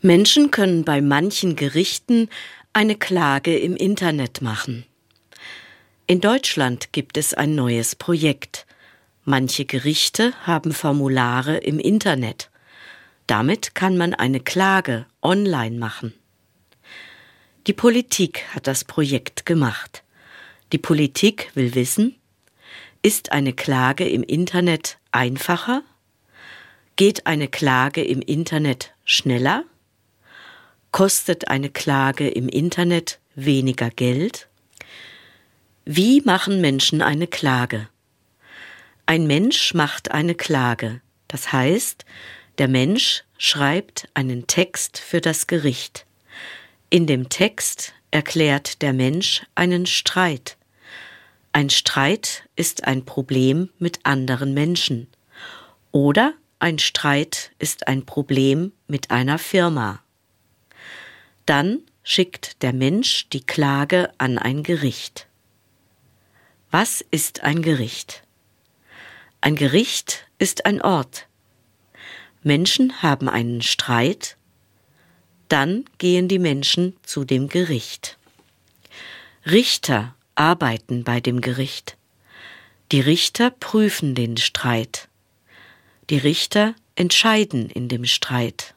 Menschen können bei manchen Gerichten eine Klage im Internet machen. In Deutschland gibt es ein neues Projekt. Manche Gerichte haben Formulare im Internet. Damit kann man eine Klage online machen. Die Politik hat das Projekt gemacht. Die Politik will wissen: Ist eine Klage im Internet einfacher? Geht eine Klage im Internet schneller? Kostet eine Klage im Internet weniger Geld? Wie machen Menschen eine Klage? Ein Mensch macht eine Klage. Das heißt, der Mensch schreibt einen Text für das Gericht. In dem Text erklärt der Mensch einen Streit. Ein Streit ist ein Problem mit anderen Menschen. Oder ein Streit ist ein Problem mit einer Firma. Dann schickt der Mensch die Klage an ein Gericht. Was ist ein Gericht? Ein Gericht ist ein Ort. Menschen haben einen Streit, dann gehen die Menschen zu dem Gericht. Richter arbeiten bei dem Gericht. Die Richter prüfen den Streit. Die Richter entscheiden in dem Streit.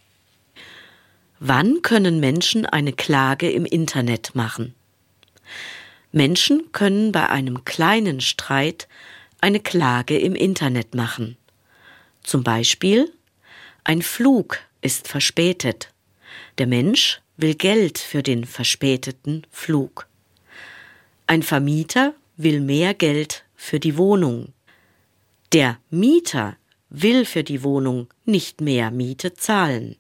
Wann können Menschen eine Klage im Internet machen? Menschen können bei einem kleinen Streit eine Klage im Internet machen. Zum Beispiel: Ein Flug ist verspätet. Der Mensch will Geld für den verspäteten Flug. Ein Vermieter will mehr Geld für die Wohnung. Der Mieter will für die Wohnung nicht mehr Miete zahlen.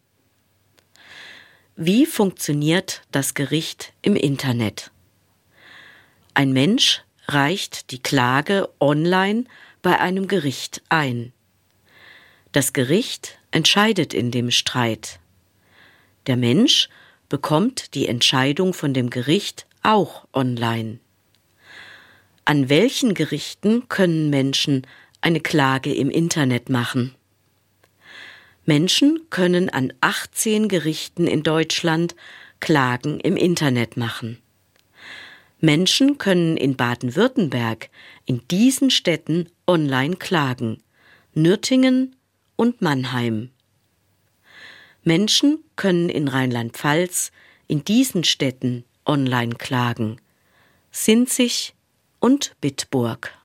Wie funktioniert das Gericht im Internet? Ein Mensch reicht die Klage online bei einem Gericht ein. Das Gericht entscheidet in dem Streit. Der Mensch bekommt die Entscheidung von dem Gericht auch online. An welchen Gerichten können Menschen eine Klage im Internet machen? Menschen können an 18 Gerichten in Deutschland Klagen im Internet machen. Menschen können in Baden-Württemberg in diesen Städten online klagen: Nürtingen und Mannheim. Menschen können in Rheinland-Pfalz in diesen Städten online klagen: Sinzig und Bitburg.